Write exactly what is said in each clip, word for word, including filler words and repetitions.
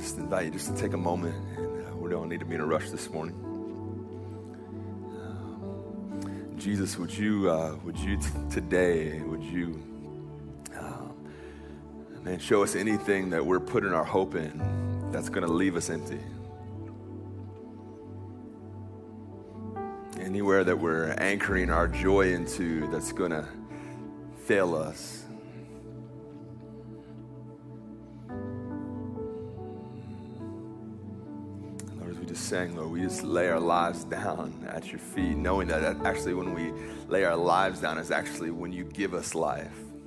just invite you just to take a moment, and uh, we don't need to be in a rush this morning. Um, Jesus, would you, uh, would you t- today, would you, uh, man, show us anything that we're putting our hope in that's going to leave us empty? Anywhere that we're anchoring our joy into that's going to fail us. Just saying, Lord, we just lay our lives down at your feet, knowing that actually when we lay our lives down is actually when you give us life.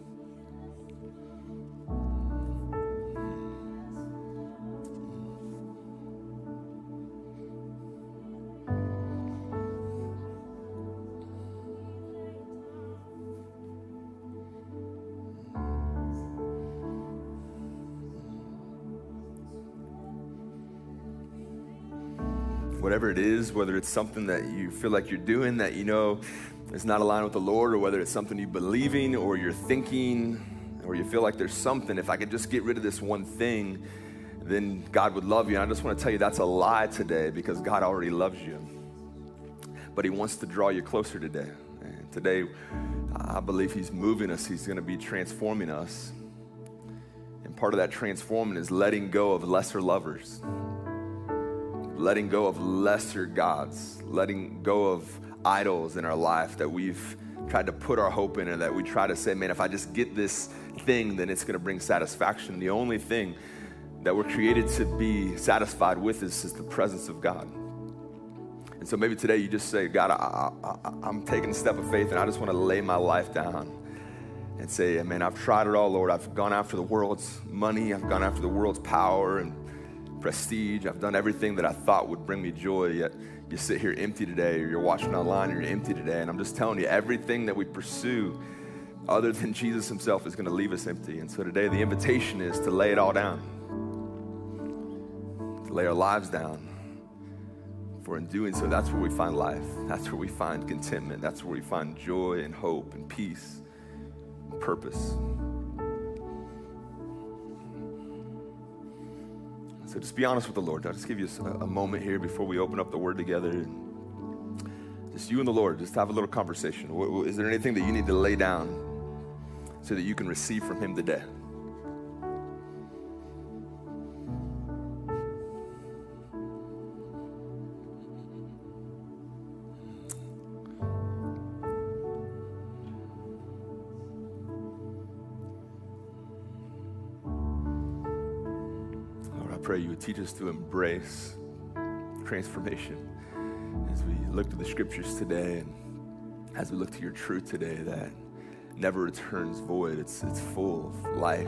Whatever it is, whether it's something that you feel like you're doing that you know is not aligned with the Lord, or whether it's something you're believing or you're thinking, or you feel like there's something, if I could just get rid of this one thing, then God would love you. And I just want to tell you that's a lie today, because God already loves you. But he wants to draw you closer today. And today, I believe he's moving us. He's going to be transforming us. And part of that transforming is letting go of lesser lovers. Letting go of lesser gods, letting go of idols in our life that we've tried to put our hope in, and that we try to say, man, if I just get this thing, then it's going to bring satisfaction. The only thing that we're created to be satisfied with is, is the presence of God. And so maybe today you just say, God, I, I, I'm taking a step of faith, and I just want to lay my life down and say, man, I've tried it all, Lord. I've gone after the world's money. I've gone after the world's power and prestige. I've done everything that I thought would bring me joy, yet you sit here empty today, or you're watching online and you're empty today. And I'm just telling you, everything that we pursue other than Jesus himself is going to leave us empty. And so today the invitation is to lay it all down, to lay our lives down. For in doing so, that's where we find life. That's where we find contentment. That's where we find joy and hope and peace and purpose. So just be honest with the Lord. I'll just give you a, a moment here before we open up the Word together. Just you and the Lord, just have a little conversation. Is there anything that you need to lay down so that you can receive from him today? Pray you would teach us to embrace transformation as we look to the scriptures today, and as we look to your truth today that never returns void. It's, it's full of life.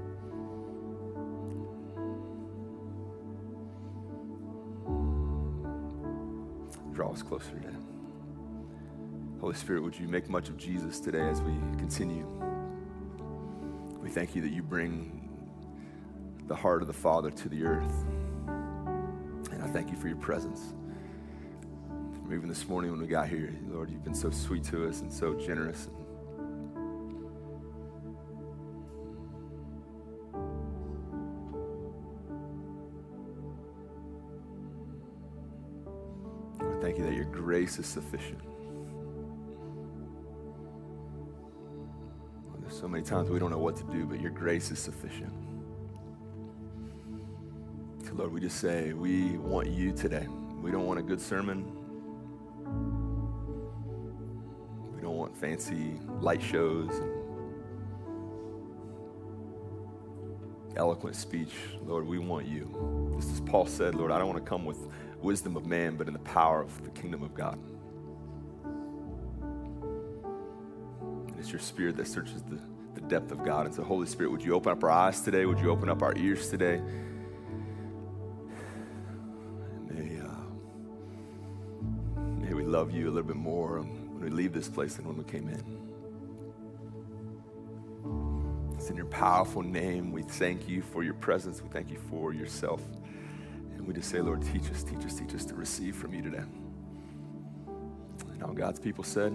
And draw us closer today. Holy Spirit, would you make much of Jesus today as we continue? We thank you that you bring the heart of the Father to the earth. And I thank you for your presence. Even this morning when we got here, Lord, you've been so sweet to us and so generous. Lord, thank you that your grace is sufficient. Lord, there's so many times we don't know what to do, but your grace is sufficient. Lord, we just say, we want you today. We don't want a good sermon. We don't want fancy light shows and eloquent speech. Lord, we want you. Just as Paul said, Lord, I don't want to come with wisdom of man, but in the power of the kingdom of God. And it's your spirit that searches the, the depth of God. And so, Holy Spirit, would you open up our eyes today? Would you open up our ears today? Love you a little bit more when we leave this place than when we came in. It's in your powerful name. We thank you for your presence. We thank you for yourself. And we just say, Lord, teach us, teach us, teach us to receive from you today. And all God's people said,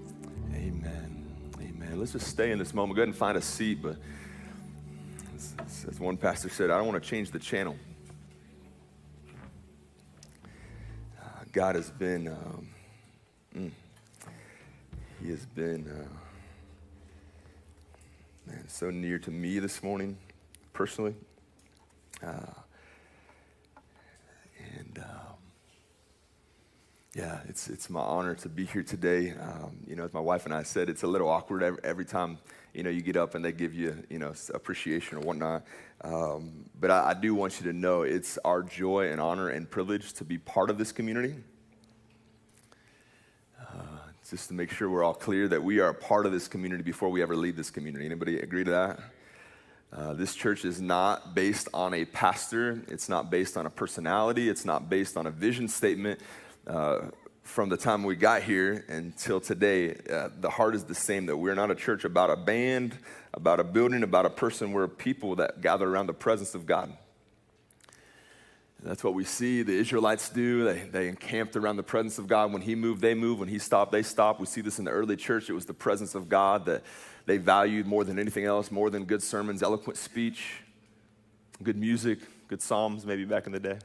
amen. Amen. Let's just stay in this moment. Go ahead and find a seat, but let's, let's As, as one pastor said, I don't want to change the channel. Uh, God has been, um, mm, he has been, uh, man, so near to me this morning, personally. Uh, and um, yeah, it's it's my honor to be here today. Um, you know, as my wife and I said, it's a little awkward every, every time, you know, you get up and they give you, you know, appreciation or whatnot. Um, but I, I do want you to know it's our joy and honor and privilege to be part of this community. Uh, just to make sure we're all clear that we are a part of this community before we ever leave this community. Anybody agree to that? Uh, this church is not based on a pastor. It's not based on a personality. It's not based on a vision statement. Uh, from the time we got here until today, uh, the heart is the same, that we're not a church about a band, about a building, about a person. We're people that gather around the presence of God. And that's what we see the Israelites do. They, they encamped around the presence of God. When he moved, they moved. When he stopped, they stopped. We see this in the early church. It was the presence of God that they valued more than anything else, more than good sermons, eloquent speech, good music, good psalms maybe back in the day.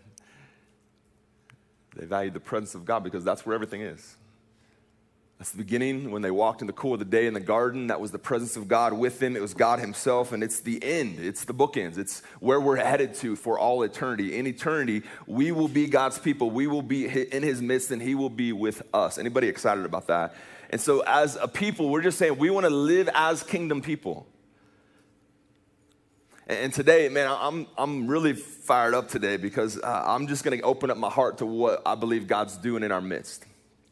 They valued the presence of God because that's where everything is. That's the beginning when they walked in the cool of the day in the garden. That was the presence of God with them. It was God himself, and it's the end. It's the bookends. It's where we're headed to for all eternity. In eternity, we will be God's people. We will be in his midst, and he will be with us. Anybody excited about that? And so as a people, we're just saying we want to live as kingdom people. And today, man, I'm I'm really fired up today because uh, I'm just going to open up my heart to what I believe God's doing in our midst.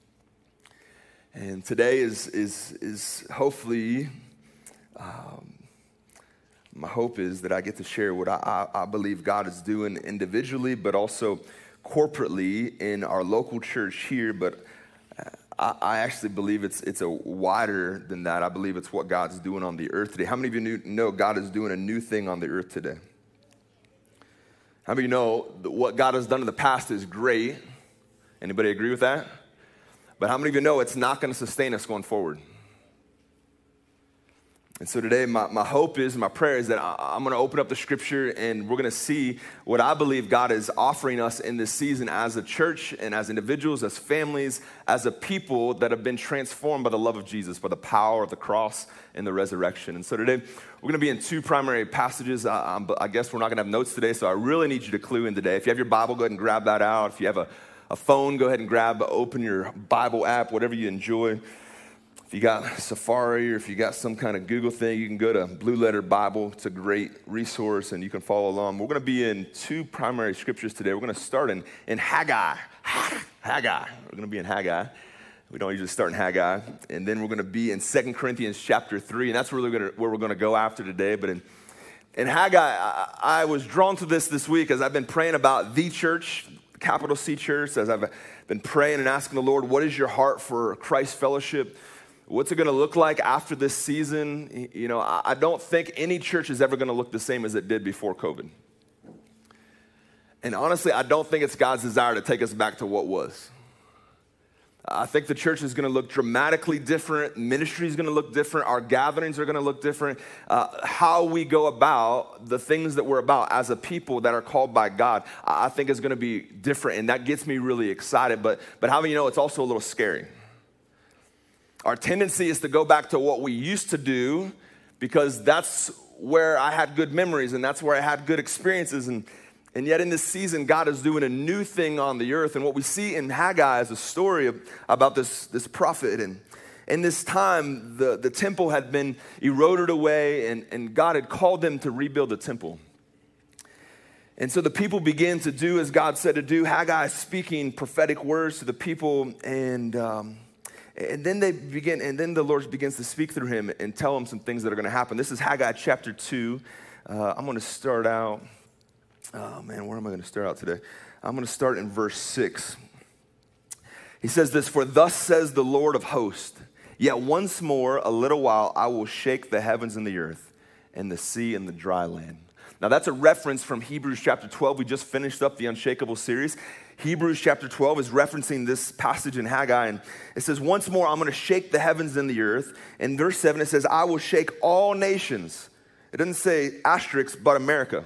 And today is is is hopefully, um, my hope is that I get to share what I, I, I believe God is doing individually, but also corporately in our local church here. But I, I actually believe it's it's a wider than that. I believe it's what God's doing on the earth today. How many of you knew, know God is doing a new thing on the earth today? How many of you know that what God has done in the past is great? Anybody agree with that? But how many of you know it's not going to sustain us going forward? And so today, my, my hope is, my prayer is that I, I'm going to open up the scripture and we're going to see what I believe God is offering us in this season as a church and as individuals, as families, as a people that have been transformed by the love of Jesus, by the power of the cross and the resurrection. And so today, we're going to be in two primary passages. I, I'm, I guess we're not going to have notes today, so I really need you to clue in today. If you have your Bible, go ahead and grab that out. If you have a, a phone, go ahead and grab, open your Bible app, whatever you enjoy. If you got Safari or if you got some kind of Google thing, you can go to Blue Letter Bible. It's a great resource and you can follow along. We're going to be in two primary scriptures today. We're going to start in, in Haggai. Haggai. We're going to be in Haggai. We don't usually start in Haggai. And then we're going to be in Second Corinthians chapter three. And that's where we're going to, where we're going to go after today. But in, in Haggai, I, I was drawn to this this week as I've been praying about the church, capital C church, as I've been praying and asking the Lord, what is your heart for Christ Fellowship? What's it going to look like after this season? You know, I don't think any church is ever going to look the same as it did before COVID. And honestly, I don't think it's God's desire to take us back to what was. I think the church is going to look dramatically different. Ministry is going to look different. Our gatherings are going to look different. Uh, how we go about the things that we're about as a people that are called by God, I think is going to be different. And that gets me really excited. But, but how many of you know it's also a little scary? Our tendency is to go back to what we used to do because that's where I had good memories and that's where I had good experiences. And, and yet in this season, God is doing a new thing on the earth. And what we see in Haggai is a story of, about this, this prophet. And in this time, the, the temple had been eroded away and, and God had called them to rebuild the temple. And so the people began to do as God said to do. Haggai speaking prophetic words to the people and... Um, And then they begin, and then the Lord begins to speak through him and tell him some things that are going to happen. This is Haggai chapter two. Uh, I'm going to start out. Oh man, where am I going to start out today? I'm going to start in verse six. He says this: "For thus says the Lord of hosts, yet once more, a little while, I will shake the heavens and the earth, and the sea and the dry land." Now that's a reference from Hebrews chapter twelve. We just finished up the Unshakable series. Hebrews chapter twelve is referencing this passage in Haggai, and it says, once more, I'm going to shake the heavens and the earth. In verse seven, it says, I will shake all nations, It doesn't say asterisk, but America.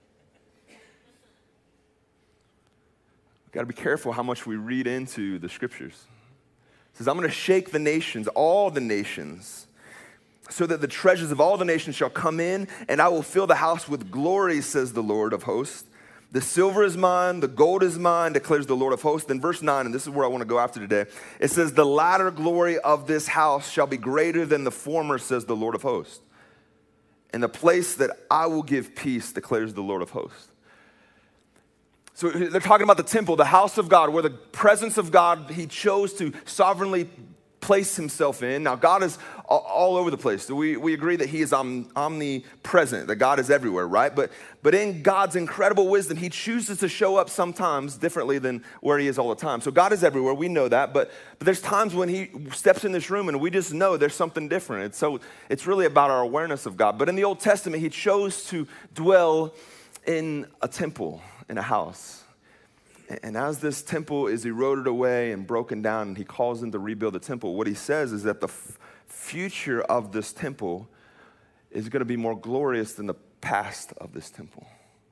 We've got to be careful how much we read into the scriptures. It says, I'm going to shake the nations, all the nations, so that the treasures of all the nations shall come in, and I will fill the house with glory, says the Lord of hosts. The silver is mine, the gold is mine, declares the Lord of hosts. Then verse nine, and this is where I want to go after today, it says, the latter glory of this house shall be greater than the former, says the Lord of hosts. And the place that I will give peace, declares the Lord of hosts. So they're talking about the temple, the house of God, where the presence of God, he chose to sovereignly place himself in. Now, God is all over the place. So we, we agree that he is om, omnipresent, that God is everywhere, right? But, but in God's incredible wisdom, he chooses to show up sometimes differently than where he is all the time. So God is everywhere. We know that. But, but there's times when he steps in this room and we just know there's something different. And so it's really about our awareness of God. But in the Old Testament, he chose to dwell in a temple, in a house. And as this temple is eroded away and broken down, and he calls them to rebuild the temple, what he says is that the f- future of this temple is going to be more glorious than the past of this temple.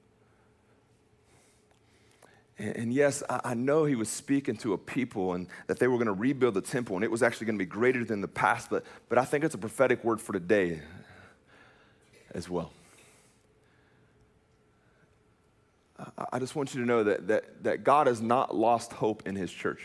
And, and yes, I, I know he was speaking to a people and that they were going to rebuild the temple, and it was actually going to be greater than the past, but, but I think it's a prophetic word for today as well. I just want you to know that, that, that God has not lost hope in his church.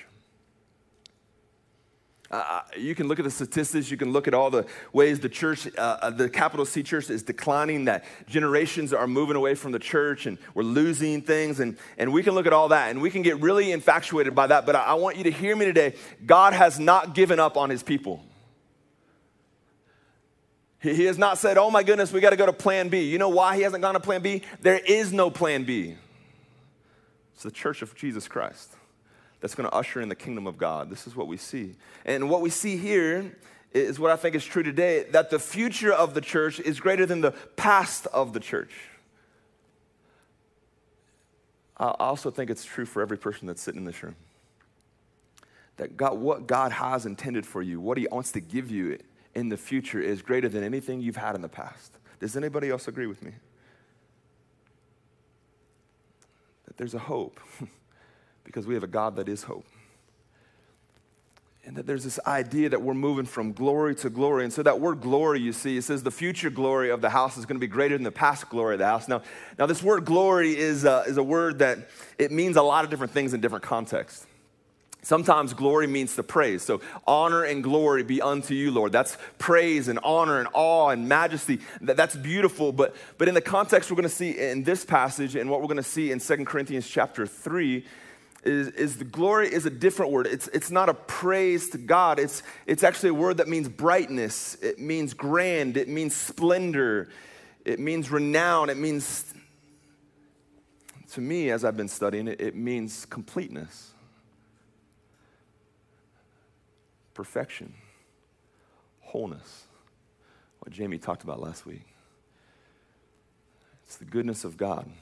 Uh, you can look at the statistics. You can look at all the ways the church, uh, the capital C church is declining, that generations are moving away from the church and we're losing things. And, and we can look at all that and we can get really infatuated by that. But I, I want you to hear me today. God has not given up on his people. He, he has not said, oh my goodness, we got to go to plan B. You know why he hasn't gone to plan B? There is no plan B. It's the church of Jesus Christ that's going to usher in the kingdom of God. This is what we see. And what we see here is what I think is true today, that the future of the church is greater than the past of the church. I also think it's true for every person that's sitting in this room. That God, what God has intended for you, what he wants to give you in the future is greater than anything you've had in the past. Does anybody else agree with me? There's a hope because we have a God that is hope. And that there's this idea that we're moving from glory to glory. And so that word glory, you see, it says the future glory of the house is going to be greater than the past glory of the house. Now, now this word glory is a, is a word that it means a lot of different things in different contexts. Sometimes glory means to praise. So honor and glory be unto you, Lord. That's praise and honor and awe and majesty. That's beautiful. But, but in the context we're going to see in this passage and what we're going to see in Second Corinthians chapter three is, is the glory is a different word. It's, it's not a praise to God. It's, it's actually a word that means brightness. It means grand. It means splendor. It means renown. It means, to me, as I've been studying it, it means completeness. Perfection, wholeness, what Jamie talked about last week. It's the goodness of God. And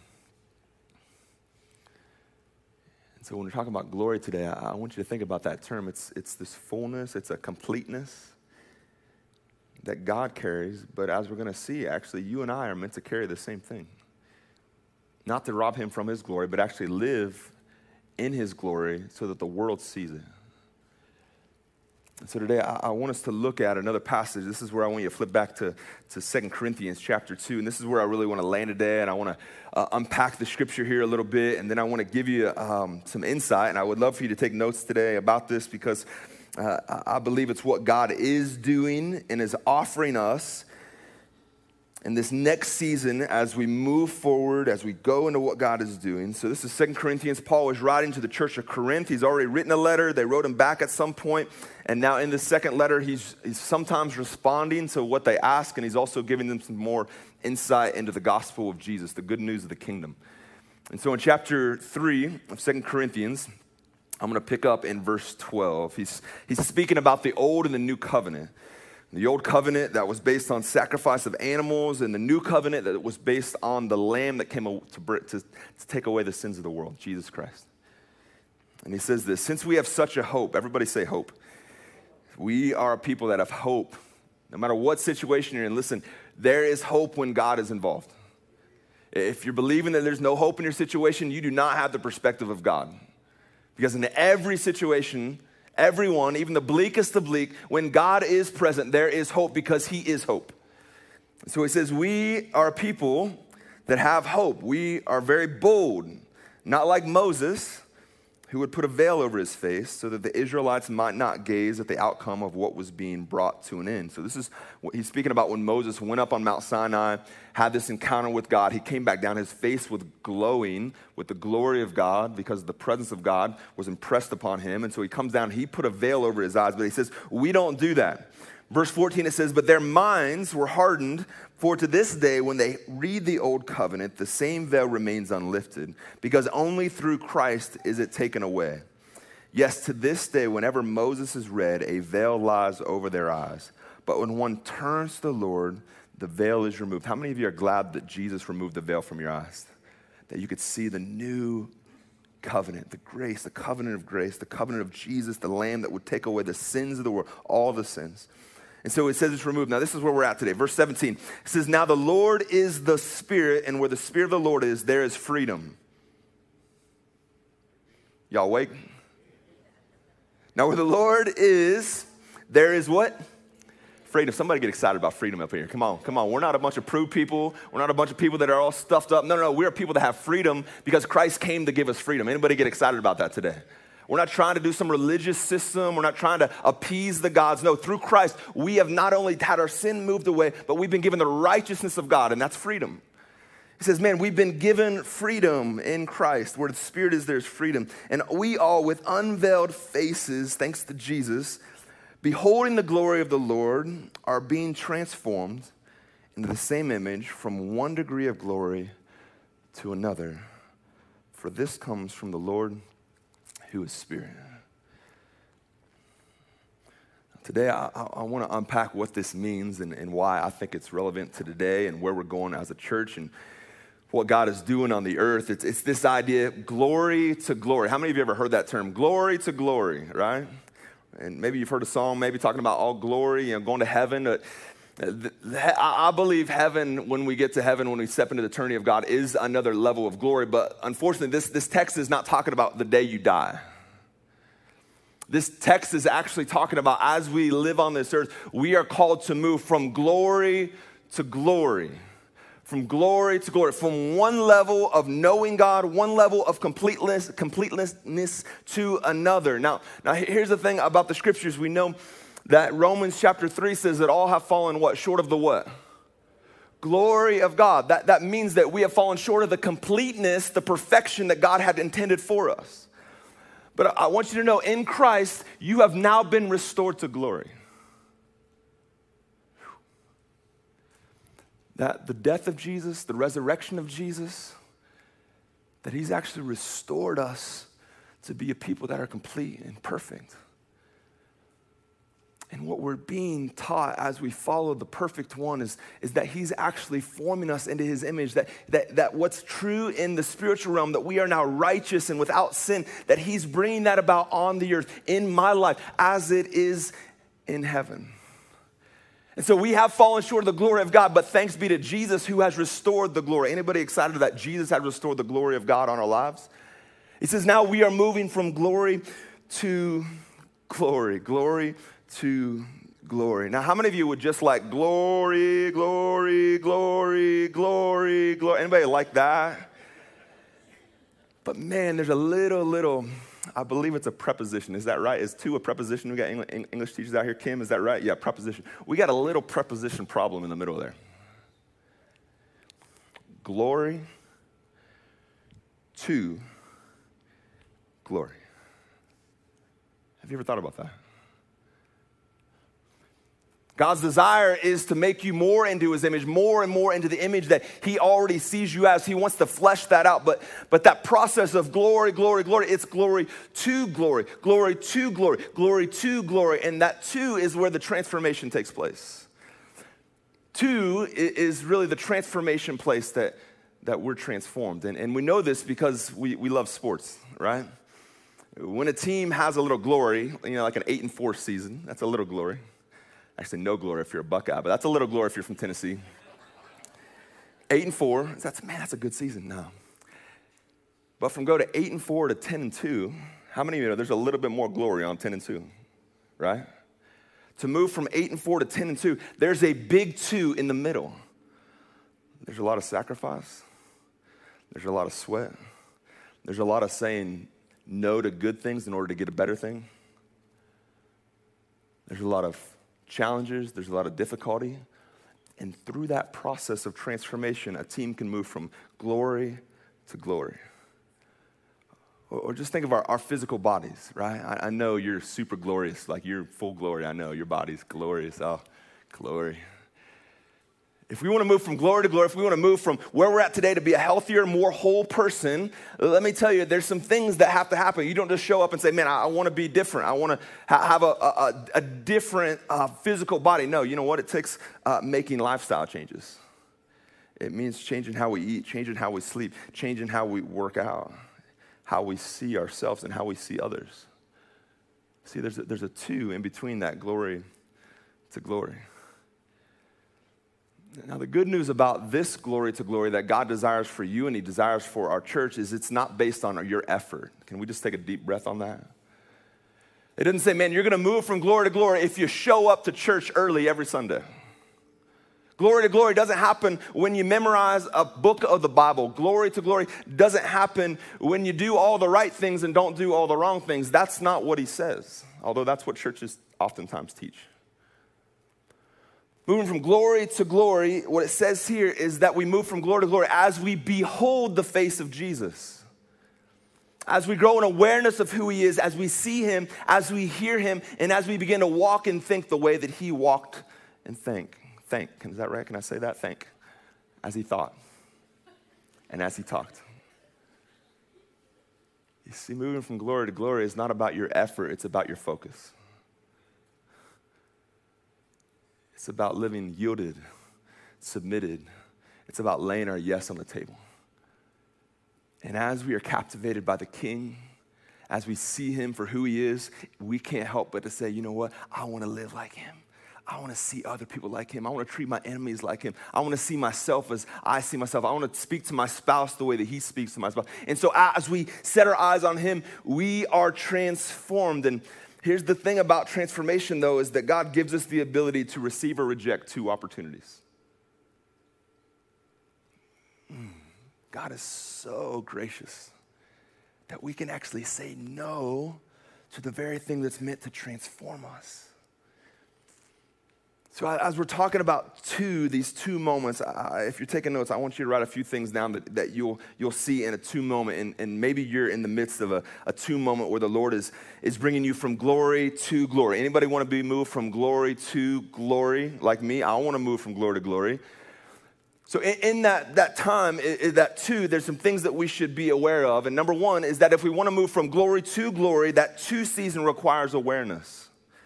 so when we're talking about glory today, I, I want you to think about that term. It's, it's this fullness, it's a completeness that God carries, but as we're going to see, actually, you and I are meant to carry the same thing. Not to rob him from his glory, but actually live in his glory so that the world sees it. And so today, I, I want us to look at another passage. This is where I want you to flip back to, to Second Corinthians chapter two. And this is where I really want to land today. And I want to uh, unpack the scripture here a little bit. And then I want to give you um, some insight. And I would love for you to take notes today about this because uh, I believe it's what God is doing and is offering us in this next season as we move forward, as we go into what God is doing. So this is Second Corinthians. Paul was writing to the church of Corinth. He's already written a letter. They wrote him back at some point. And now in the second letter, he's, he's sometimes responding to what they ask, and he's also giving them some more insight into the gospel of Jesus, the good news of the kingdom. And so in chapter three of Second Corinthians, I'm going to pick up in verse twelve. He's, he's speaking about the old and the new covenant. The old covenant that was based on sacrifice of animals, and the new covenant that was based on the lamb that came to, to, to take away the sins of the world, Jesus Christ. And he says this, since we have such a hope, everybody say hope. We are a people that have hope. No matter what situation you're in, listen, there is hope when God is involved. If you're believing that there's no hope in your situation, you do not have the perspective of God. Because in every situation, everyone, even the bleakest of bleak, when God is present, there is hope because he is hope. So he says, we are people that have hope. We are very bold, not like Moses, who would put a veil over his face so that the Israelites might not gaze at the outcome of what was being brought to an end. So this is what he's speaking about when Moses went up on Mount Sinai, had this encounter with God. He came back down, his face was glowing with the glory of God because the presence of God was impressed upon him. And so he comes down, he put a veil over his eyes, but he says, we don't do that. Verse fourteen, it says, but their minds were hardened, for to this day, when they read the old covenant, the same veil remains unlifted, because only through Christ is it taken away. Yes, to this day, whenever Moses is read, a veil lies over their eyes. But when one turns to the Lord, the veil is removed. How many of you are glad that Jesus removed the veil from your eyes? That you could see the new covenant, the grace, the covenant of grace, the covenant of Jesus, the Lamb that would take away the sins of the world, all the sins. And so it says it's removed. Now this is where we're at today. Verse seventeen, it says, now the Lord is the Spirit, and where the Spirit of the Lord is, there is freedom. Y'all awake? Now where the Lord is, there is what? Freedom. Somebody get excited about freedom up here. Come on, come on. We're not a bunch of prude people. We're not a bunch of people that are all stuffed up. No, no, no. We're people that have freedom because Christ came to give us freedom. Anybody get excited about that today? We're not trying to do some religious system. We're not trying to appease the gods. No, through Christ, we have not only had our sin moved away, but we've been given the righteousness of God, and that's freedom. He says, man, we've been given freedom in Christ. Where the Spirit is, there's freedom. And we all, with unveiled faces, thanks to Jesus, beholding the glory of the Lord, are being transformed into the same image from one degree of glory to another. For this comes from the Lord, who is Spirit. Today, I, I, I want to unpack what this means and, and why I think it's relevant to today and where we're going as a church and what God is doing on the earth. It's, it's this idea, glory to glory. How many of you ever heard that term? Glory to glory, right? And maybe you've heard a song maybe talking about all glory, you know, going to heaven. Uh, the, the, I believe heaven, when we get to heaven, when we step into the eternity of God, is another level of glory. But unfortunately, this, this text is not talking about the day you die. This text is actually talking about as we live on this earth, we are called to move from glory to glory. From glory to glory, from one level of knowing God, one level of completeness, completeness to another. Now, now here's the thing about the scriptures. We know that Romans chapter three says that all have fallen what? Short of the what? Glory of God. That, that means that we have fallen short of the completeness, the perfection that God had intended for us. But I want you to know, in Christ, you have now been restored to glory. That the death of Jesus, the resurrection of Jesus, that he's actually restored us to be a people that are complete and perfect. And what we're being taught as we follow the perfect one is, is that he's actually forming us into his image, that, that, that what's true in the spiritual realm, that we are now righteous and without sin, that he's bringing that about on the earth in my life as it is in heaven. And so we have fallen short of the glory of God, but thanks be to Jesus who has restored the glory. Anybody excited that Jesus has restored the glory of God on our lives? He says now we are moving from glory to glory, glory to glory. Now, how many of you would just like glory, glory, glory, glory, glory? Anybody like that? But man, there's a little, little, I believe it's a preposition. Is that right? Is to a preposition? We got English teachers out here. Kim, is that right? Yeah, preposition. We got a little preposition problem in the middle there. Glory to glory. Have you ever thought about that? God's desire is to make you more into his image, more and more into the image that he already sees you as. He wants to flesh that out. But, but that process of glory, glory, glory, it's glory to glory, glory to glory, glory to glory. And that two is where the transformation takes place. Two is really the transformation place that, that we're transformed. And, and we know this because we, we love sports, right? When a team has a little glory, you know, like an eight and four season, that's a little glory. Actually, no glory if you're a Buckeye, but that's a little glory if you're from Tennessee. eight and four, that's, man, that's a good season. No. But from go to eight and four to ten and two, how many of you know there's a little bit more glory on ten and two, right? To move from eight and four to ten and two, there's a big two in the middle. There's a lot of sacrifice. There's a lot of sweat. There's a lot of saying no to good things in order to get a better thing. There's a lot of challenges. There's a lot of difficulty. And through that process of transformation, a team can move from glory to glory. Or just think of our, our physical bodies, right? I, I know you're super glorious, like you're full glory. I know your body's glorious. Oh, glory. If we want to move from glory to glory, if we want to move from where we're at today to be a healthier, more whole person, let me tell you, there's some things that have to happen. You don't just show up and say, man, I, I want to be different. I want to ha- have a, a, a different uh, physical body. No, you know what? It takes uh, making lifestyle changes. It means changing how we eat, changing how we sleep, changing how we work out, how we see ourselves and how we see others. See, there's a, there's a two in between that glory to glory. Now, the good news about this glory to glory that God desires for you and he desires for our church is it's not based on your effort. Can we just take a deep breath on that? It doesn't say, man, you're going to move from glory to glory if you show up to church early every Sunday. Glory to glory doesn't happen when you memorize a book of the Bible. Glory to glory doesn't happen when you do all the right things and don't do all the wrong things. That's not what he says, although that's what churches oftentimes teach. Moving from glory to glory, what it says here is that we move from glory to glory as we behold the face of Jesus. As we grow in awareness of who he is, as we see him, as we hear him, and as we begin to walk and think the way that he walked and think. Think, is that right? Can I say that? Think. As he thought and as he talked. You see, moving from glory to glory is not about your effort, it's about your focus. It's about living yielded, submitted. It's about laying our yes on the table. And as we are captivated by the King, as we see him for who he is, we can't help but to say, you know what? I want to live like him. I want to see other people like him. I want to treat my enemies like him. I want to see myself as I see myself. I want to speak to my spouse the way that he speaks to my spouse. And so as we set our eyes on him, we are transformed. And here's the thing about transformation, though, is that God gives us the ability to receive or reject two opportunities. God is so gracious that we can actually say no to the very thing that's meant to transform us. So as we're talking about two, these two moments, uh, if you're taking notes, I want you to write a few things down that, that you'll you'll see in a two moment. And, and maybe you're in the midst of a, a two moment where the Lord is, is bringing you from glory to glory. Anybody want to be moved from glory to glory like me? I want to move from glory to glory. So in, in that, that time, in that two, there's some things that we should be aware of. And number one is that if we want to move from glory to glory, that two season requires awareness.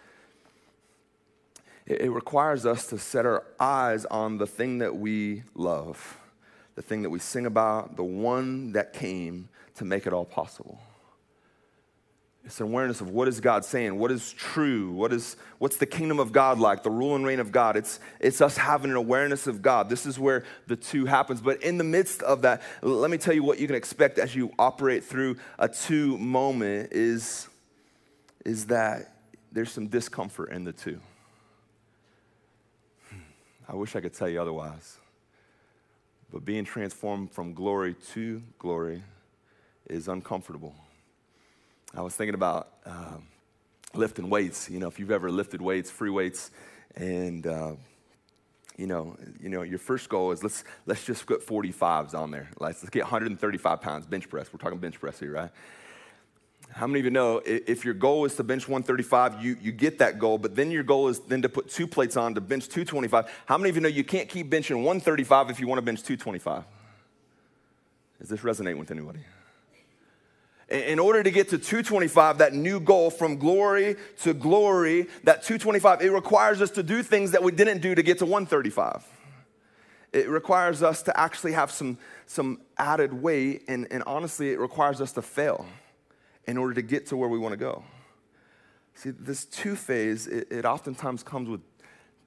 It requires us to set our eyes on the thing that we love, the thing that we sing about, the one that came to make it all possible. It's an awareness of what is God saying, what is true, what is what's the kingdom of God like, the rule and reign of God. It's, it's us having an awareness of God. This is where the two happens. But in the midst of that, let me tell you what you can expect as you operate through a two moment is, is that there's some discomfort in the two. I wish I could tell you otherwise. But being transformed from glory to glory is uncomfortable. I was thinking about um, lifting weights. You know, if you've ever lifted weights, free weights, and uh, you know, you know, your first goal is let's let's just put forty-fives on there. Let's, let's get one hundred thirty-five pounds bench press. We're talking bench press here, right? How many of you know if your goal is to bench one thirty-five, you, you get that goal, but then your goal is then to put two plates on to bench two twenty-five. How many of you know you can't keep benching one thirty-five if you want to bench two twenty-five? Does this resonate with anybody? In order to get to two twenty-five, that new goal from glory to glory, that two twenty-five, it requires us to do things that we didn't do to get to one thirty-five. It requires us to actually have some, some added weight, and, and honestly, it requires us to fail in order to get to where we want to go. See, this two phase, it, it oftentimes comes with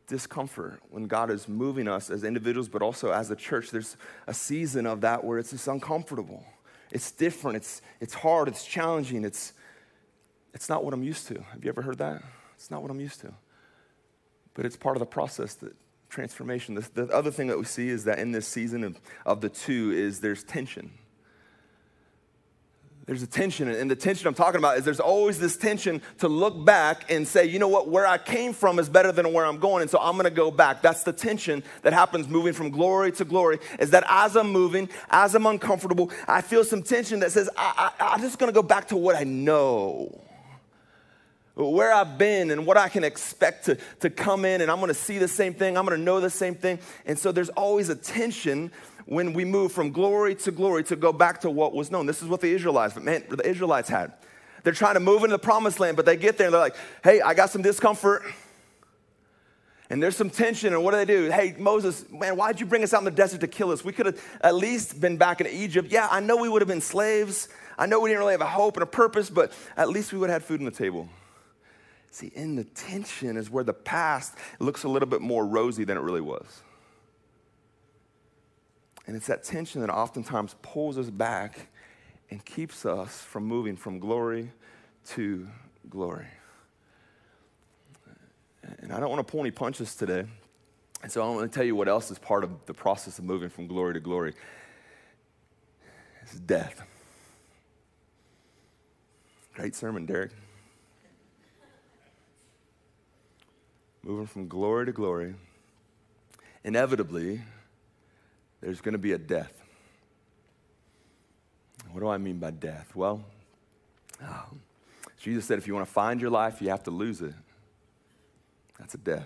discomfort when God is moving us as individuals, but also as a church. There's a season of that where it's just uncomfortable. It's different. It's it's hard. It's challenging. It's it's not what I'm used to. Have you ever heard that? It's not what I'm used to. But it's part of the process, that transformation. The, the other thing that we see is that in this season of, of the two is there's tension. There's a tension, and the tension I'm talking about is there's always this tension to look back and say, you know what, where I came from is better than where I'm going, and so I'm gonna go back. That's the tension that happens moving from glory to glory, is that as I'm moving, as I'm uncomfortable, I feel some tension that says, I, I, I'm just gonna go back to what I know, where I've been and what I can expect to, to come in, and I'm gonna see the same thing, I'm gonna know the same thing, and so there's always a tension when we move from glory to glory to go back to what was known. This is what the Israelites, man, the Israelites had. They're trying to move into the promised land, but they get there and they're like, hey, I got some discomfort. And there's some tension, and what do they do? Hey, Moses, man, why'd you bring us out in the desert to kill us? We could have at least been back in Egypt. Yeah, I know we would have been slaves. I know we didn't really have a hope and a purpose, but at least we would have had food on the table. See, in the tension is where the past looks a little bit more rosy than it really was. And it's that tension that oftentimes pulls us back and keeps us from moving from glory to glory. And I don't want to pull any punches today. And so I want to tell you what else is part of the process of moving from glory to glory. It's death. Great sermon, Derek. Moving from glory to glory, inevitably, there's going to be a death. What do I mean by death? Well, um, Jesus said if you want to find your life, you have to lose it. That's a death.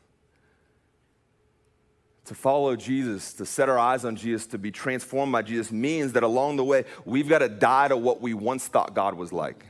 To follow Jesus, to set our eyes on Jesus, to be transformed by Jesus means that along the way, we've got to die to what we once thought God was like.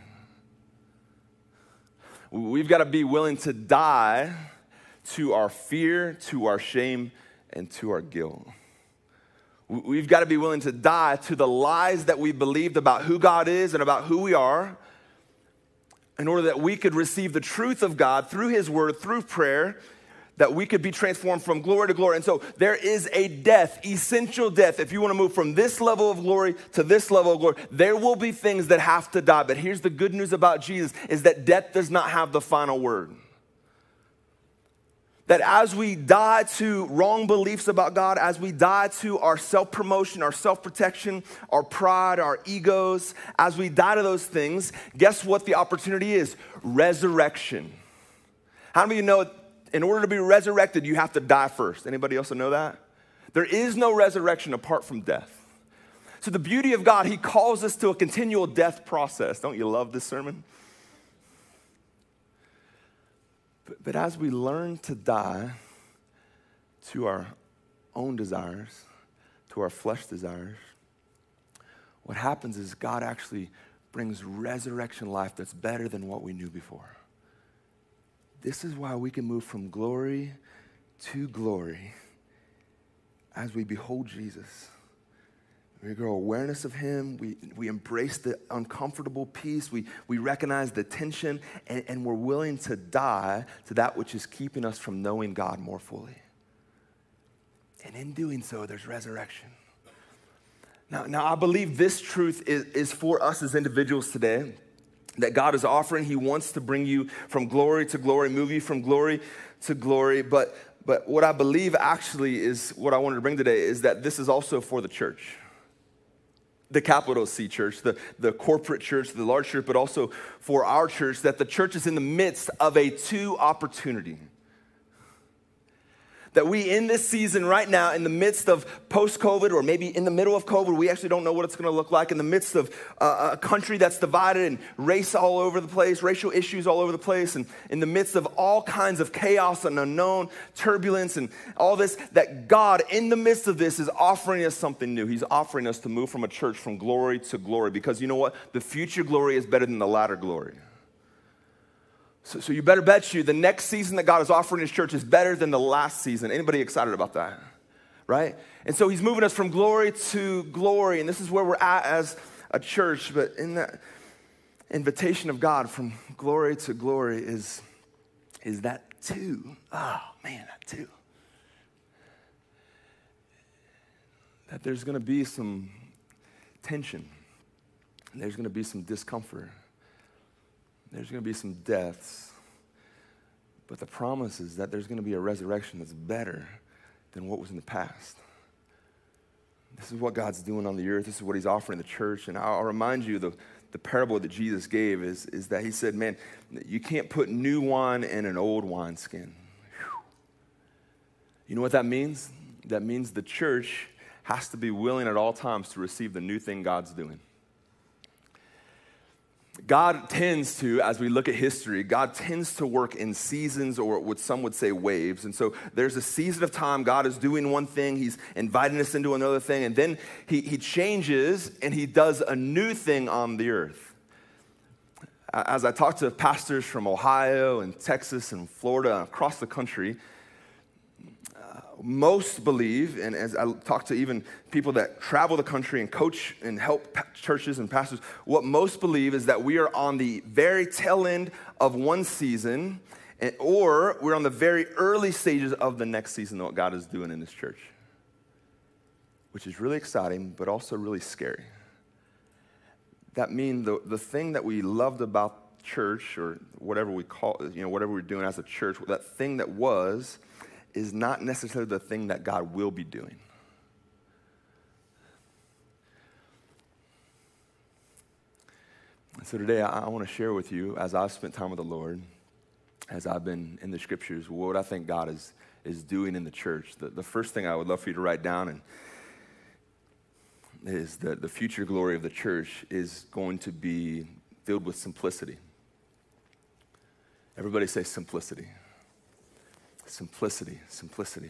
We've got to be willing to die to our fear, to our shame, and to our guilt. We've got to be willing to die to the lies that we believed about who God is and about who we are in order that we could receive the truth of God through his word, through prayer, that we could be transformed from glory to glory. And so there is a death, essential death. If you want to move from this level of glory to this level of glory, there will be things that have to die. But here's the good news about Jesus, is that death does not have the final word. That as we die to wrong beliefs about God, as we die to our self-promotion, our self-protection, our pride, our egos, as we die to those things, guess what the opportunity is? Resurrection. How many of you know in order to be resurrected, you have to die first? Anybody else know that? There is no resurrection apart from death. So the beauty of God, he calls us to a continual death process. Don't you love this sermon? But, but as we learn to die to our own desires, to our flesh desires, what happens is God actually brings resurrection life that's better than what we knew before. This is why we can move from glory to glory as we behold Jesus. We grow awareness of him. We, we embrace the uncomfortable peace. We, we recognize the tension, and, and we're willing to die to that which is keeping us from knowing God more fully. And in doing so, there's resurrection. Now, now I believe this truth is, is for us as individuals today, that God is offering. He wants to bring you from glory to glory, move you from glory to glory. But, but what I believe actually is what I wanted to bring today is that this is also for the church. The capital C church, the, the corporate church, the large church, but also for our church, that the church is in the midst of a two opportunity. That we in this season right now, in the midst of post-COVID, or maybe in the middle of COVID, we actually don't know what it's going to look like, in the midst of uh, a country that's divided and race all over the place, racial issues all over the place, and in the midst of all kinds of chaos and unknown turbulence and all this, that God, in the midst of this, is offering us something new. He's offering us to move from a church from glory to glory, because you know what? The future glory is better than the latter glory. So, so you better bet you the next season that God is offering his church is better than the last season. Anybody excited about that? Right? And so he's moving us from glory to glory. And this is where we're at as a church. But in that invitation of God from glory to glory is, is that too, oh man, that too, that there's going to be some tension. There's going to be some discomfort. There's going to be some deaths. But the promise is that there's going to be a resurrection that's better than what was in the past. This is what God's doing on the earth. This is what he's offering the church. And I'll remind you, the, the parable that Jesus gave is, is that he said, man, you can't put new wine in an old wineskin. Whew. You know what that means? That means the church has to be willing at all times to receive the new thing God's doing. God tends to, as we look at history, God tends to work in seasons, or what some would say waves. And so there's a season of time, God is doing one thing, he's inviting us into another thing, and then he, he changes and he does a new thing on the earth. As I talk to pastors from Ohio and Texas and Florida and across the country, most believe, and as I talk to even people that travel the country and coach and help churches and pastors, what most believe is that we are on the very tail end of one season, or we're on the very early stages of the next season of what God is doing in this church, which is really exciting, but also really scary. That means the, the thing that we loved about church, or whatever we call it, you know, whatever we're doing as a church, that thing that was, is not necessarily the thing that God will be doing. And so today I, I want to share with you, as I've spent time with the Lord, as I've been in the scriptures, what I think God is, is doing in the church. The, the first thing I would love for you to write down and is that the future glory of the church is going to be filled with simplicity. Everybody say simplicity. Simplicity, simplicity.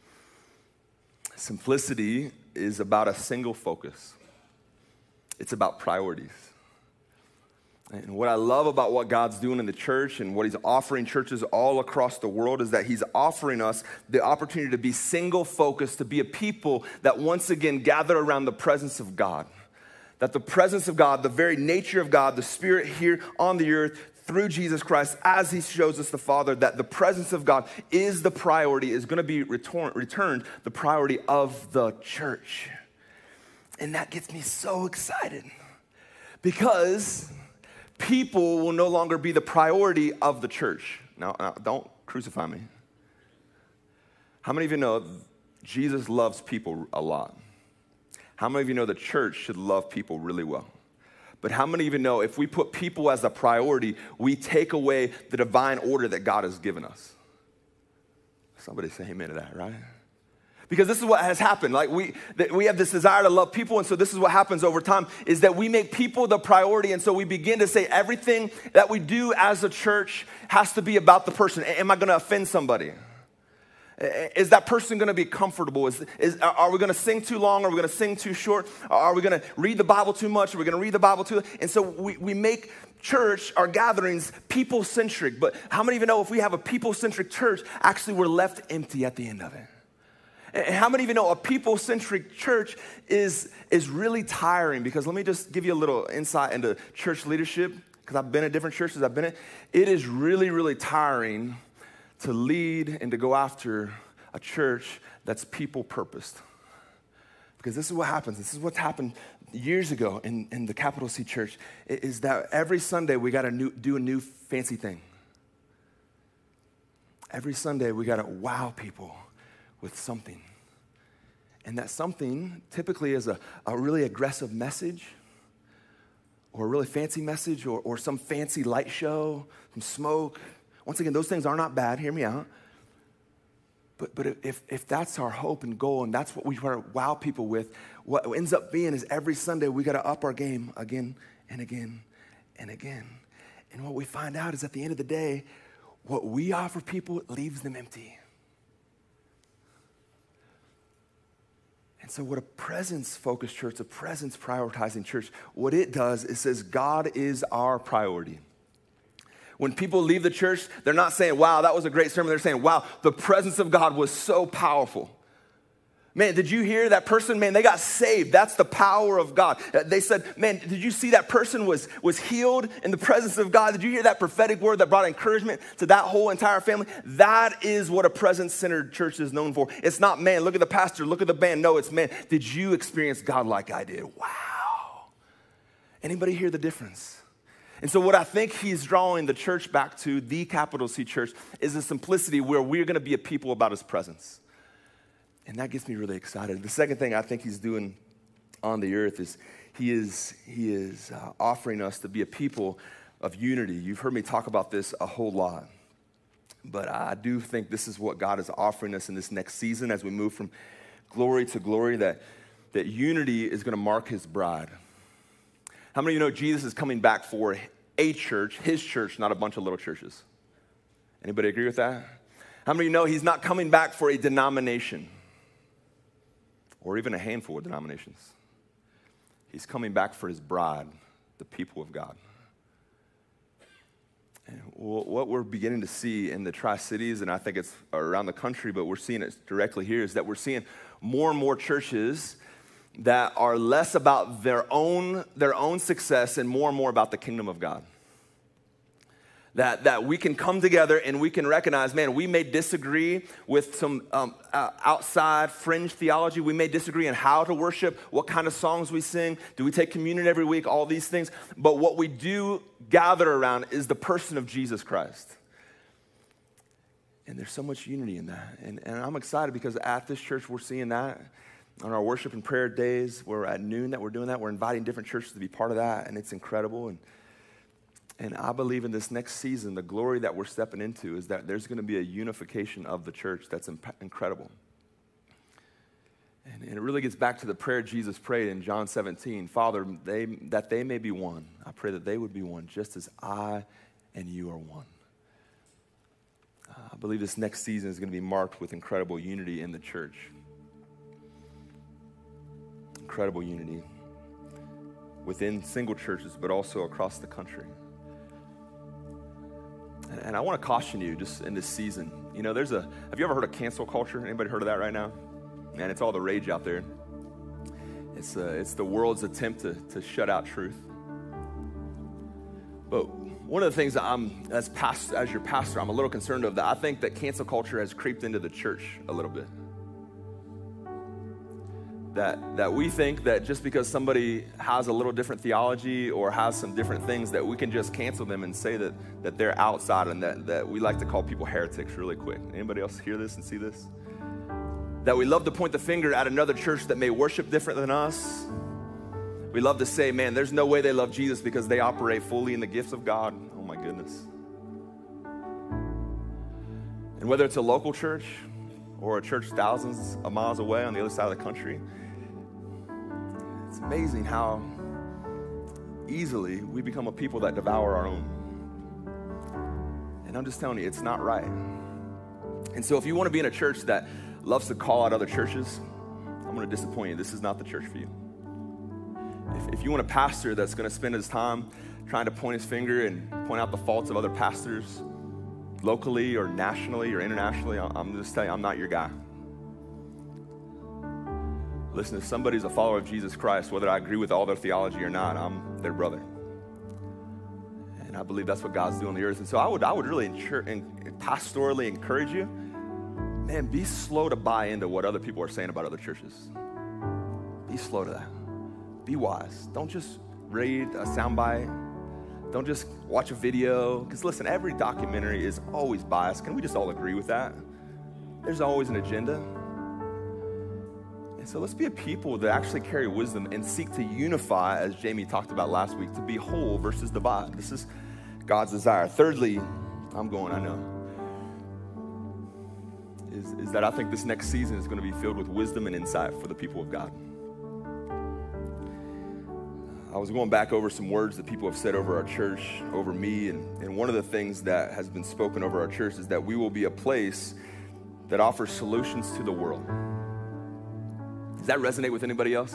Simplicity is about a single focus. It's about priorities. And what I love about what God's doing in the church and what he's offering churches all across the world is that he's offering us the opportunity to be single focused, to be a people that once again gather around the presence of God. That the presence of God, the very nature of God, the Spirit here on the earth, through Jesus Christ, as he shows us the Father, that the presence of God is the priority, is going to be return, returned the priority of the church. And that gets me so excited because people will no longer be the priority of the church. Now, now don't crucify me. How many of you know Jesus loves people a lot? How many of you know the church should love people really well? But how many of you know if we put people as a priority, we take away the divine order that God has given us? Somebody say amen to that, right? Because this is what has happened. Like we, that we have this desire to love people, and so this is what happens over time, is that we make people the priority, and so we begin to say everything that we do as a church has to be about the person. Am I gonna offend somebody? Is that person going to be comfortable? Is, is, are we going to sing too long? Are we going to sing too short? Are we going to read the Bible too much? Are we going to read the Bible too? And so we, we make church, our gatherings, people-centric. But how many of you know if we have a people-centric church, actually we're left empty at the end of it? And how many of you know a people-centric church is, is really tiring? Because let me just give you a little insight into church leadership, because I've been at different churches I've been in. It is really, really tiring to lead and to go after a church that's people-purposed. Because this is what happens. This is what's happened years ago in, in the Capital C Church, is that every Sunday we got to do a new fancy thing. Every Sunday we got to wow people with something. And that something typically is a, a really aggressive message, or a really fancy message, or, or some fancy light show, some smoke. Once again, those things are not bad, hear me out. But, but if, if that's our hope and goal, and that's what we try to wow people with, what ends up being is every Sunday we got to up our game again and again and again. And what we find out is at the end of the day, what we offer people leaves them empty. And so what a presence-focused church, a presence-prioritizing church, what it does is says God is our priority. When people leave the church, they're not saying, wow, that was a great sermon. They're saying, wow, the presence of God was so powerful. Man, did you hear that person? Man, they got saved. That's the power of God. They said, man, did you see that person was, was healed in the presence of God? Did you hear that prophetic word that brought encouragement to that whole entire family? That is what a presence-centered church is known for. It's not, man, look at the pastor, look at the band. No, it's, man, did you experience God like I did? Wow. Anybody hear the difference? And so what I think he's drawing the church back to, the capital C church, is a simplicity where we're going to be a people about his presence. And that gets me really excited. The second thing I think he's doing on the earth is he is, he is uh, offering us to be a people of unity. You've heard me talk about this a whole lot. But I do think this is what God is offering us in this next season as we move from glory to glory, that, that unity is going to mark his bride. How many of you know Jesus is coming back for a church, his church, not a bunch of little churches? Anybody agree with that? How many of you know he's not coming back for a denomination? Or even a handful of denominations. He's coming back for his bride, the people of God. And what we're beginning to see in the Tri-Cities, and I think it's around the country, but we're seeing it directly here, is that we're seeing more and more churches that are less about their own, their own success and more and more about the kingdom of God. That, that we can come together and we can recognize, man, we may disagree with some um, uh, outside fringe theology. We may disagree on how to worship, what kind of songs we sing. Do we take communion every week? All these things. But what we do gather around is the person of Jesus Christ. And there's so much unity in that. And, and I'm excited because at this church, we're seeing that. On our worship and prayer days, we're at noon that we're doing that. We're inviting different churches to be part of that, and it's incredible. And And I believe in this next season, the glory that we're stepping into is that there's going to be a unification of the church that's imp- incredible. And, and it really gets back to the prayer Jesus prayed in John seventeen. Father, they, that they may be one. I pray that they would be one, just as I and you are one. Uh, I believe this next season is going to be marked with incredible unity in the church. Incredible unity within single churches, but also across the country. And I want to caution you just in this season. You know, there's a, have you ever heard of cancel culture? Anybody heard of that right now? Man, it's all the rage out there. It's uh, it's the world's attempt to, to shut out truth. But one of the things that I'm, as past, as your pastor, I'm a little concerned of that. I think that cancel culture has creeped into the church a little bit. That, that we think that just because somebody has a little different theology or has some different things that we can just cancel them and say that, that they're outside, and that, that we like to call people heretics really quick. Anybody else hear this and see this? That we love to point the finger at another church that may worship different than us. We love to say, man, there's no way they love Jesus because they operate fully in the gifts of God. Oh my goodness. And whether it's a local church or a church thousands of miles away on the other side of the country, it's amazing how easily we become a people that devour our own. And I'm just telling you, it's not right. And so if you want to be in a church that loves to call out other churches, I'm going to disappoint you. This is not the church for you. If, if you want a pastor that's going to spend his time trying to point his finger and point out the faults of other pastors, locally or nationally or internationally, I'm just telling you, I'm not your guy. Listen, if somebody's a follower of Jesus Christ, whether I agree with all their theology or not, I'm their brother. And I believe that's what God's doing on the earth. And so I would I would really ensure, and pastorally encourage you, man, be slow to buy into what other people are saying about other churches. Be slow to that. Be wise. Don't just read a soundbite. Don't just watch a video. Because listen, every documentary is always biased. Can we just all agree with that? There's always an agenda. And so let's be a people that actually carry wisdom and seek to unify, as Jamie talked about last week, to be whole versus divide. This is God's desire. Thirdly, I'm going, I know, is, is that I think this next season is going to be filled with wisdom and insight for the people of God. I was going back over some words that people have said over our church, over me, and, and one of the things that has been spoken over our church is that we will be a place that offers solutions to the world. Does that resonate with anybody else?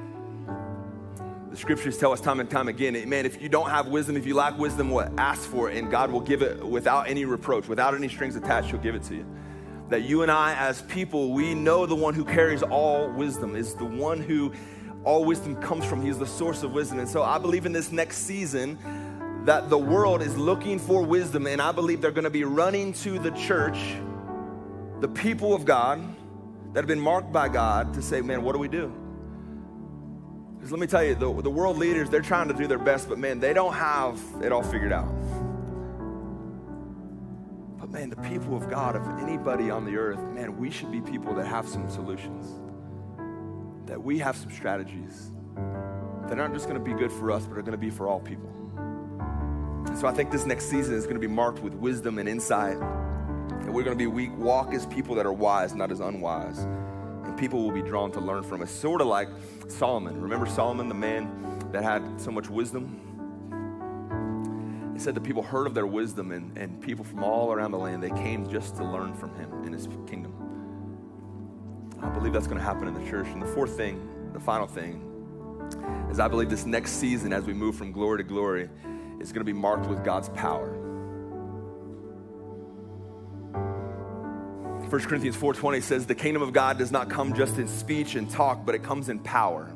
The scriptures tell us time and time again, man, if you don't have wisdom, if you lack wisdom, what? Ask for it, and God will give it without any reproach, without any strings attached, he'll give it to you. That you and I as people, we know the one who carries all wisdom, is the one who all wisdom comes from. He's the source of wisdom. And so I believe in this next season that the world is looking for wisdom, and I believe they're gonna be running to the church, the people of God that have been marked by God, to say, man, what do we do? Because let me tell you, the, the world leaders, they're trying to do their best, but man, they don't have it all figured out. But man, the people of God, if anybody on the earth, man, we should be people that have some solutions, that we have some strategies that aren't just gonna be good for us, but are gonna be for all people. And so I think this next season is gonna be marked with wisdom and insight, and we're gonna be, we walk as people that are wise, not as unwise, and people will be drawn to learn from us. Sort of like Solomon. Remember Solomon, the man that had so much wisdom? He said that people heard of their wisdom, and, and people from all around the land, they came just to learn from him in his kingdom. I believe that's gonna happen in the church. And the fourth thing, the final thing, is I believe this next season, as we move from glory to glory, is gonna be marked with God's power. First Corinthians four twenty says, the kingdom of God does not come just in speech and talk, but it comes in power.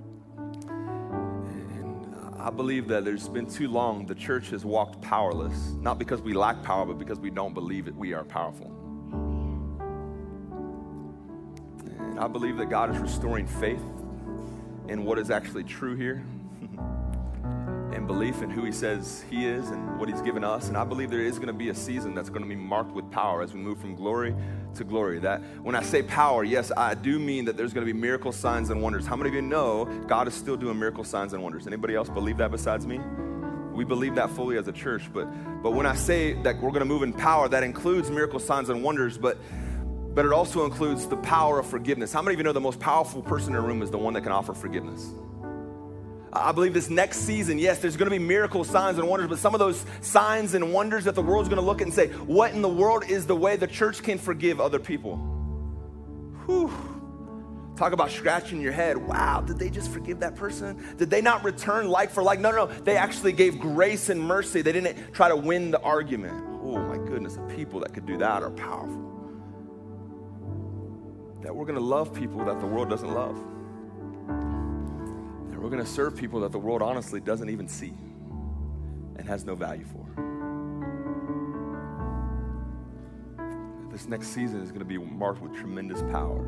I believe that there's been too long the church has walked powerless, not because we lack power, but because we don't believe that we are powerful. And I believe that God is restoring faith in what is actually true here, and belief in who he says he is and what he's given us. And I believe there is gonna be a season that's gonna be marked with power as we move from glory to glory. That when I say power, yes, I do mean that there's gonna be miracle signs and wonders. How many of you know God is still doing miracle signs and wonders? Anybody else believe that besides me? We believe that fully as a church, but but when I say that we're gonna move in power, that includes miracle signs and wonders, but but it also includes the power of forgiveness. How many of you know the most powerful person in a room is the one that can offer forgiveness? I believe this next season, yes, there's gonna be miracle signs and wonders, but some of those signs and wonders that the world's gonna look at and say, what in the world is the way the church can forgive other people? Whew. Talk about scratching your head. Wow, did they just forgive that person? Did they not return like for like? No, no, no, they actually gave grace and mercy. They didn't try to win the argument. Oh my goodness, the people that could do that are powerful. That we're gonna love people that the world doesn't love. We're gonna serve people that the world honestly doesn't even see and has no value for. This next season is gonna be marked with tremendous power.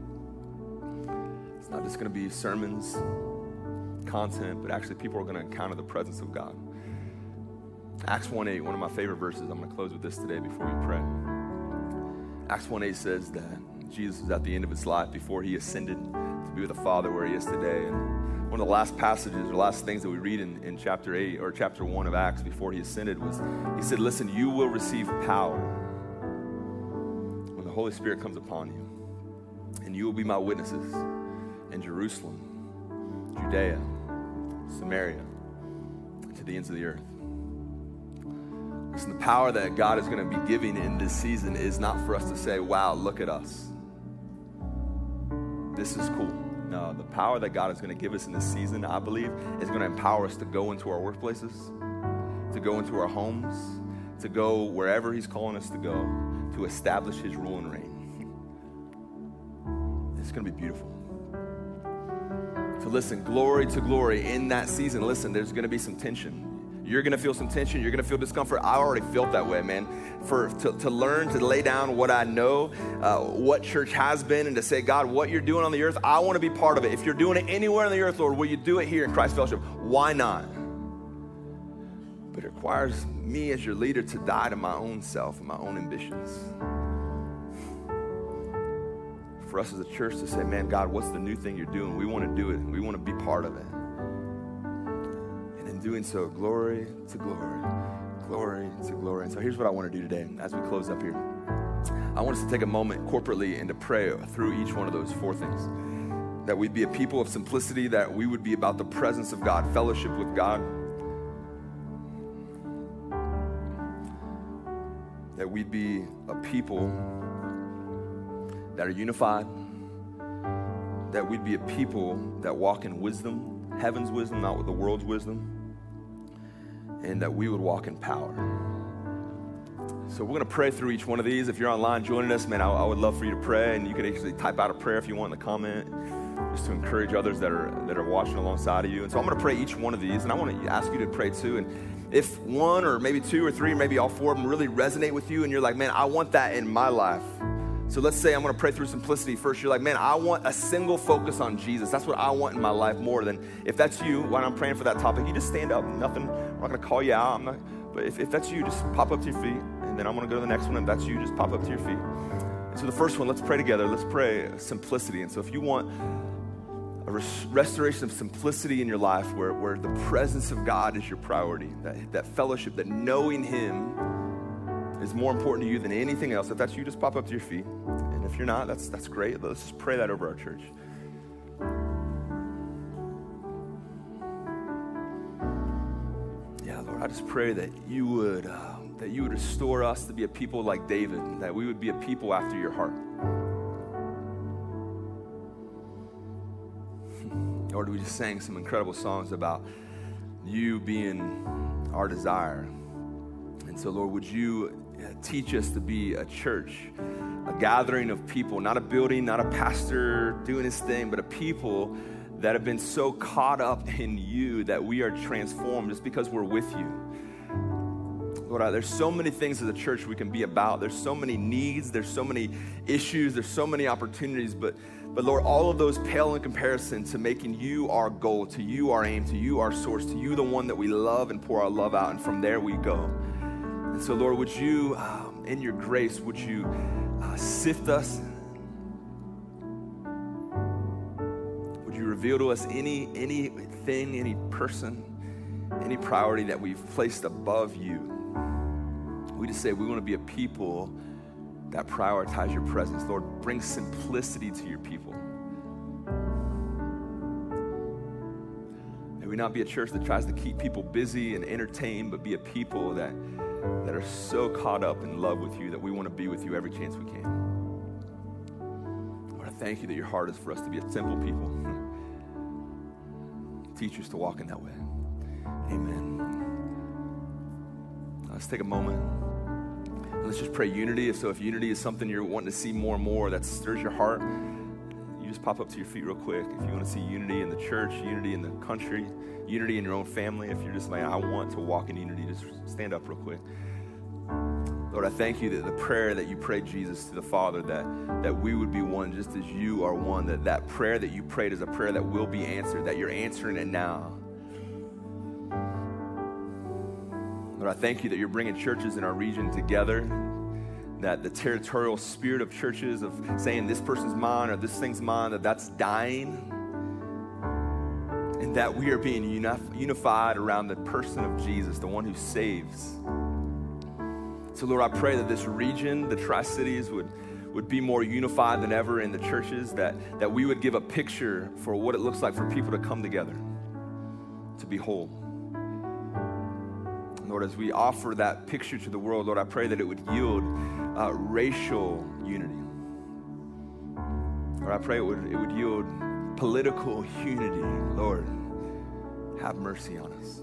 It's not just gonna be sermons, content, but actually people are gonna encounter the presence of God. Acts one eight, one of my favorite verses. I'm gonna close with this today before we pray. Acts one eight says that Jesus was at the end of his life before he ascended to be with the Father where he is today. And one of the last passages or last things that we read in, in chapter eight or chapter one of Acts before he ascended was, he said, listen, you will receive power when the Holy Spirit comes upon you, and you will be my witnesses in Jerusalem, Judea, Samaria, to the ends of the earth. Listen, the power that God is going to be giving in this season is not for us to say, wow, look at us. This is cool. No, the power that God is going to give us in this season, I believe, is going to empower us to go into our workplaces, to go into our homes, to go wherever he's calling us to go, to establish his rule and reign. It's going to be beautiful. So listen, glory to glory in that season. Listen, there's going to be some tension. You're going to feel some tension. You're going to feel discomfort. I already felt that way, man. For to, to learn to lay down what I know, uh, what church has been, and to say, God, what you're doing on the earth, I want to be part of it. If you're doing it anywhere on the earth, Lord, will you do it here in Christ Fellowship? Why not? But it requires me as your leader to die to my own self and my own ambitions. For us as a church to say, man, God, what's the new thing you're doing? We want to do it. We want to be part of it. Doing so, glory to glory, glory to glory. And so here's what I want to do today as we close up here. I want us to take a moment corporately and to pray through each one of those four things. That we'd be a people of simplicity, that we would be about the presence of God, fellowship with God. That we'd be a people that are unified. That we'd be a people that walk in wisdom, heaven's wisdom, not with the world's wisdom. And that we would walk in power. So we're going to pray through each one of these. If you're online joining us, man, I, I would love for you to pray, and you could actually type out a prayer if you want in the comment, just to encourage others that are that are watching alongside of you. And so I'm going to pray each one of these, and I want to ask you to pray too. And if one or maybe two or three, or maybe all four of them really resonate with you, and you're like, man, I want that in my life. So let's say I'm going to pray through simplicity first. You're like, man, I want a single focus on Jesus. That's what I want in my life more than, if that's you, when I'm praying for that topic, you just stand up. Nothing, I'm not going to call you out. I'm not, but if, if that's you, just pop up to your feet. And then I'm going to go to the next one. If that's you, just pop up to your feet. And so the first one, let's pray together. Let's pray simplicity. And so if you want a res- restoration of simplicity in your life where, where the presence of God is your priority, that, that fellowship, that knowing Him is more important to you than anything else. If that's you, just pop up to your feet. And if you're not, that's that's great. Let's just pray that over our church. Yeah, Lord, I just pray that you would uh, that you would restore us to be a people like David, that we would be a people after your heart. Lord, we just sang some incredible songs about you being our desire. And so, Lord, would you teach us to be a church, a gathering of people, not a building, not a pastor doing his thing, but a people that have been so caught up in you that we are transformed just because we're with you. Lord, there's so many things as a church we can be about. There's so many needs. There's so many issues. There's so many opportunities. But, but Lord, all of those pale in comparison to making you our goal, to you our aim, to you our source, to you the one that we love and pour our love out. And from there we go. And so, Lord, would you, um, in your grace, would you uh, sift us? Would you reveal to us any anything, any person, any priority that we've placed above you? We just say we want to be a people that prioritize your presence. Lord, bring simplicity to your people. May we not be a church that tries to keep people busy and entertained, but be a people that, that are so caught up in love with you that we want to be with you every chance we can. Lord, I thank you that your heart is for us to be a simple people. Teach us to walk in that way. Amen. Let's take a moment. Let's just pray unity. So if unity is something you're wanting to see more and more, that stirs your heart, you just pop up to your feet real quick. If you want to see unity in the church, unity in the country, unity in your own family, if you're just like, I want to walk in unity, just stand up real quick. Lord, I thank you that the prayer that you prayed, Jesus, to the Father, that, that we would be one just as you are one, that that prayer that you prayed is a prayer that will be answered, that you're answering it now. Lord, I thank you that you're bringing churches in our region together, that the territorial spirit of churches of saying this person's mine or this thing's mine, that that's dying, and that we are being unif- unified around the person of Jesus, the one who saves. So, Lord, I pray that this region, the Tri-Cities, would, would be more unified than ever in the churches, that, that we would give a picture for what it looks like for people to come together, to be whole. Lord, as we offer that picture to the world, Lord, I pray that it would yield uh, racial unity. Lord, I pray it would, it would yield political unity. Lord, have mercy on us.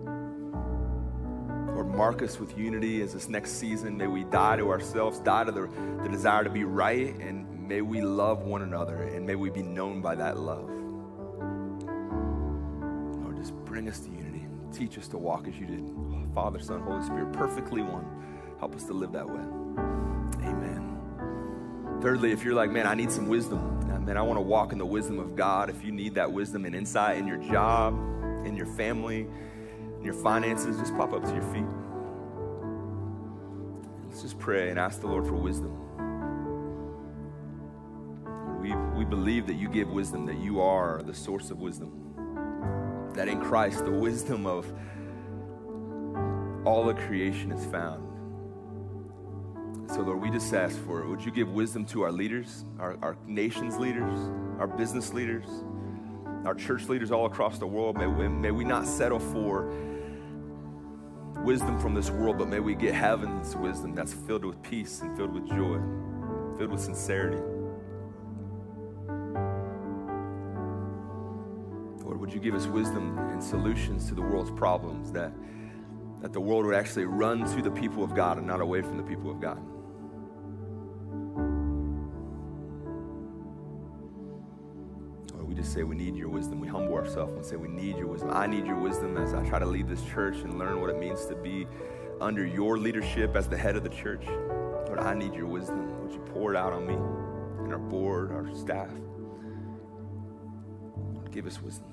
Lord, mark us with unity as this next season. May we die to ourselves, die to the, the desire to be right, and may we love one another, and may we be known by that love. Lord, just bring us to unity. Teach us to walk as you did. Father, Son, Holy Spirit, perfectly one. Help us to live that way. Amen. Thirdly, if you're like, man, I need some wisdom. Man, I want to walk in the wisdom of God. If you need that wisdom and insight in your job, in your family, in your finances, just pop up to your feet. Let's just pray and ask the Lord for wisdom. We, we believe that you give wisdom, that you are the source of wisdom. That in Christ, the wisdom of all of creation is found. So, Lord, we just ask for it. Would you give wisdom to our leaders, our, our nation's leaders, our business leaders, our church leaders all across the world? May we, may we not settle for wisdom from this world, but may we get heaven's wisdom that's filled with peace and filled with joy, filled with sincerity. Lord, would you give us wisdom and solutions to the world's problems, that that the world would actually run to the people of God and not away from the people of God. Lord, we just say we need your wisdom. We humble ourselves and say we need your wisdom. I need your wisdom as I try to lead this church and learn what it means to be under your leadership as the head of the church. Lord, I need your wisdom. Would you pour it out on me and our board, our staff? Lord, give us wisdom.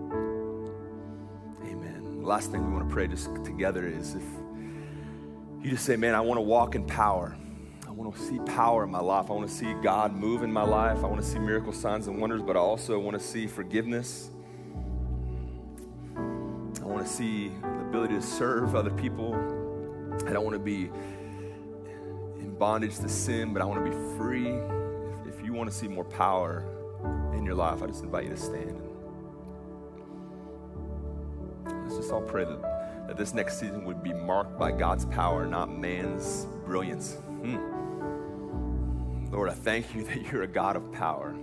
Amen. The last thing we want to pray just together is if you just say, man, I want to walk in power. I want to see power in my life. I want to see God move in my life. I want to see miracle signs and wonders, but I also want to see forgiveness. I want to see the ability to serve other people. I don't want to be in bondage to sin, but I want to be free. If, if you want to see more power in your life, I just invite you to stand. Let's just all pray that, that this next season would be marked by God's power, not man's brilliance. Hmm. Lord, I thank you that you're a God of power.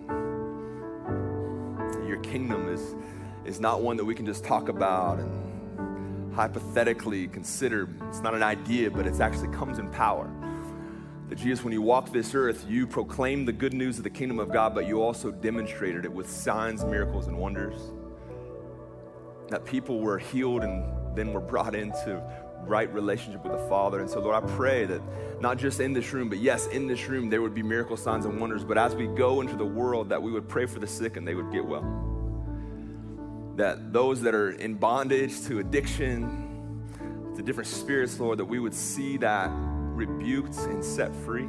Your kingdom is, is not one that we can just talk about and hypothetically consider. It's not an idea, but it actually comes in power. That Jesus, when you walked this earth, you proclaimed the good news of the kingdom of God, but you also demonstrated it with signs, miracles, and wonders. That people were healed and then were brought into right relationship with the Father. And so, Lord, I pray that not just in this room, but yes, in this room, there would be miracle signs and wonders, but as we go into the world, that we would pray for the sick and they would get well. That those that are in bondage to addiction, to different spirits, Lord, that we would see that rebuked and set free.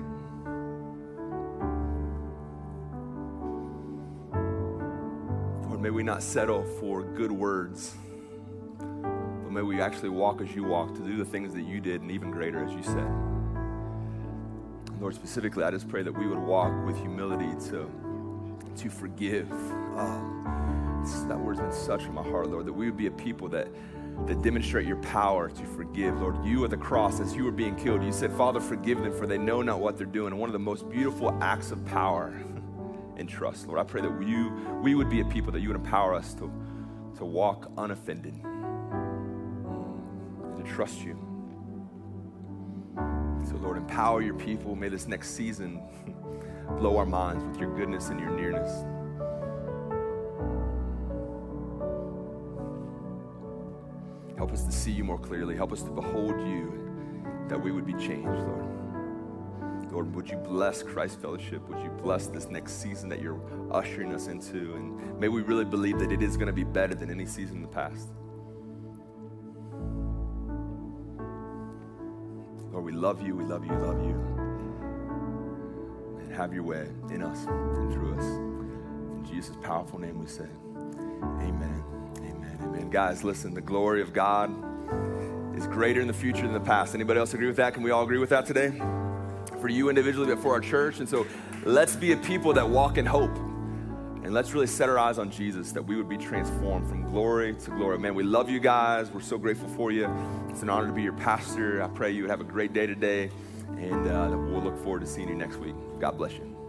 Lord, may we not settle for good words, but may we actually walk as you walk, to do the things that you did and even greater, as you said. Lord, specifically, I just pray that we would walk with humility to, to forgive. Oh. That word's been such in my heart, Lord, that we would be a people that, that demonstrate your power to forgive. Lord, you at the cross, as you were being killed, you said, Father, forgive them, for they know not what they're doing. And one of the most beautiful acts of power and trust, Lord, I pray that you, we would be a people that you would empower us to, to walk unoffended and to trust you. So, Lord, empower your people. May this next season blow our minds with your goodness and your nearness. Help us to see you more clearly. Help us to behold you, that we would be changed, Lord. Lord, would you bless Christ Fellowship? Would you bless this next season that you're ushering us into? And may we really believe that it is going to be better than any season in the past. Lord, we love you, we love you, love you. And have your way in us and through us. In Jesus' powerful name we say, amen. Amen. Guys, listen, the glory of God is greater in the future than the past. Anybody else agree with that? Can we all agree with that today? For you individually, but for our church. And so let's be a people that walk in hope. And let's really set our eyes on Jesus, that we would be transformed from glory to glory. Man, we love you guys. We're so grateful for you. It's an honor to be your pastor. I pray you would have a great day today. And uh, we'll look forward to seeing you next week. God bless you.